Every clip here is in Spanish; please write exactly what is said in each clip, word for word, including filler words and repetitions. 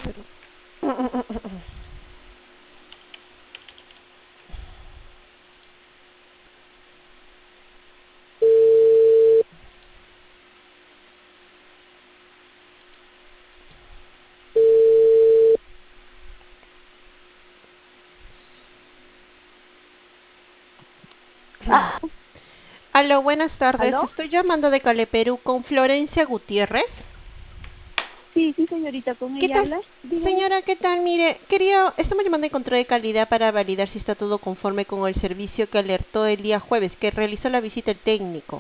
Pero... Ah, Aló, buenas tardes. ¿aló? Estoy llamando de Cale, Perú con Florencia Gutiérrez. Sí, sí, señorita, con ¿Qué ella tal? habla. Dígame. Señora, ¿qué tal? Mire, quería, estamos llamando en control de calidad para validar si está todo conforme con el servicio que alertó el día jueves, que realizó la visita el técnico.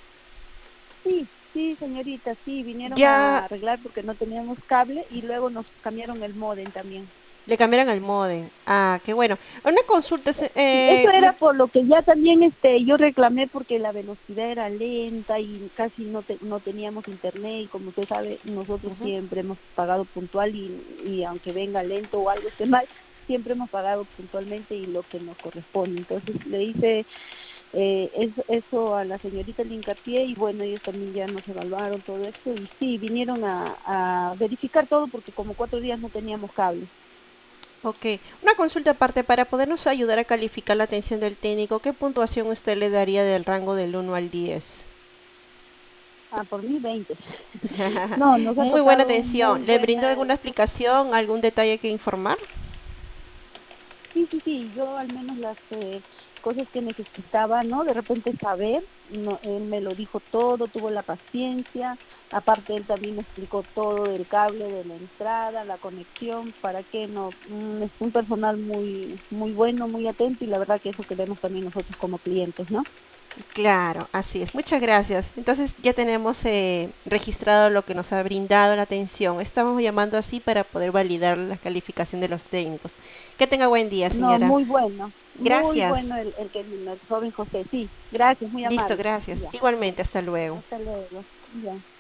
Sí, sí, señorita, sí, vinieron Ya a arreglar porque no teníamos cable y luego nos cambiaron el módem también. le cambiaron el módem. Ah, qué bueno. Una consulta, se- Sí, eso eh, era me- por lo que ya también este yo reclamé porque la velocidad era lenta y casi no te- no teníamos internet y como usted sabe, nosotros ujú. siempre hemos pagado puntual y, y aunque venga lento o algo esté mal, siempre hemos pagado puntualmente y lo que nos corresponde. Entonces le hice eh, eso, eso a la señorita le hincapié y bueno, ellos también ya nos evaluaron todo esto y sí, vinieron a, a verificar todo porque como cuatro días no teníamos cable. Ok. Una consulta aparte, para podernos ayudar a calificar la atención del técnico, ¿qué puntuación usted le daría del rango del uno al diez? Ah, por mí veinte. No, nos ha Muy buena tocado muy atención. ¿Le brindó buena. alguna explicación, algún detalle que informar? Sí, sí, sí, yo al menos las eh, cosas que necesitaba, ¿no? De repente saber, no, él me lo dijo todo, tuvo la paciencia, aparte él también me explicó todo del cable, de la entrada, la conexión, para qué no, mm, es un personal muy, muy bueno, muy atento y la verdad que eso queremos también nosotros como clientes, ¿no? Claro, así es. Muchas gracias. Entonces ya tenemos eh, registrado lo que nos ha brindado la atención. Estamos llamando así para poder validar la calificación de los técnicos. Que tenga buen día, No, señora. muy bueno, muy Gracias. bueno el, el que vino, el joven José, sí, gracias, muy Listo, amable, gracias. ya, Igualmente, hasta luego. hasta luego, ya.